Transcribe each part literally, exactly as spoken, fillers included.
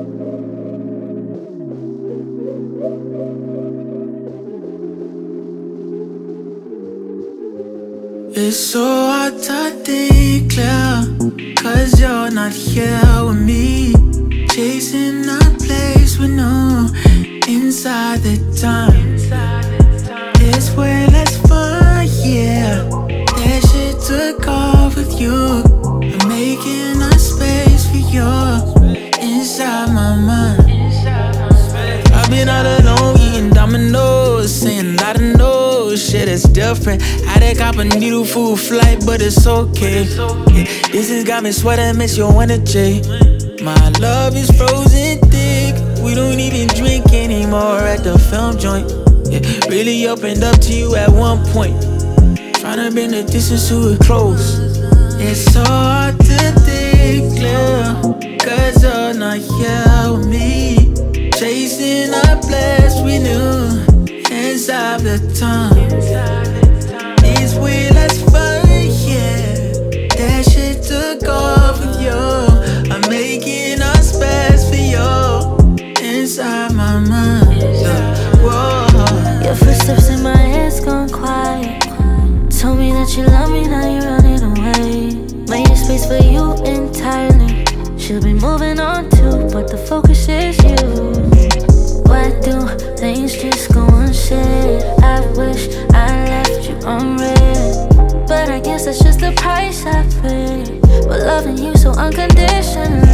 It's so hard to think clear, cause you're not here with me. Chasing a place with no inside the time. It's way less fun, yeah. That shit took off with you. I'm making a space for you inside my mind. I've been all alone eating dominoes, saying I don't know. Shit is different. I done cop a needle food flight, but it's okay. Yeah, this has got me sweating, miss your energy. My love is frozen thick. We don't even drink anymore at the film joint. Yeah, really opened up to you at one point. Tryna bring the distance to it close. It's so hard to think clear, cause you're not here with me. Chasing a place we knew inside the time. It's way less fun, yeah. That shit took off with you. I'm making a space for you inside my mind. Whoa. Your footsteps in my head's gone quiet. Told me that you love me, now you're running away. Made a space for you entirely. Should be moving on too, but the focus is you. Why do things just go unsaid? I wish I left you unread, but I guess that's just the price I pay for loving you so unconditionally.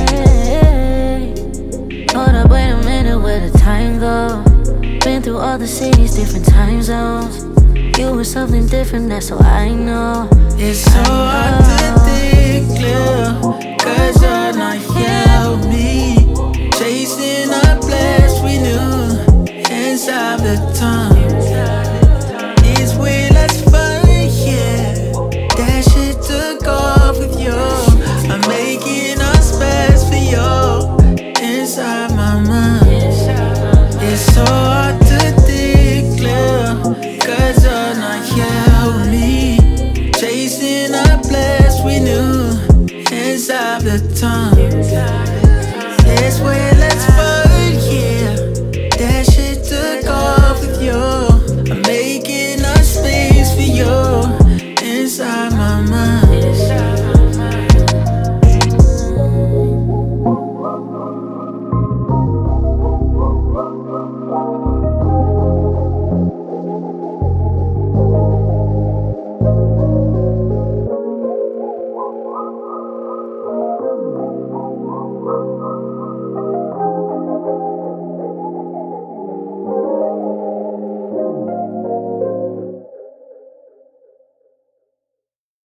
Hold up, wait a minute, where the time go? Been through all the cities, different time zones. You were something different, that's all I know. It's so hard to think clear,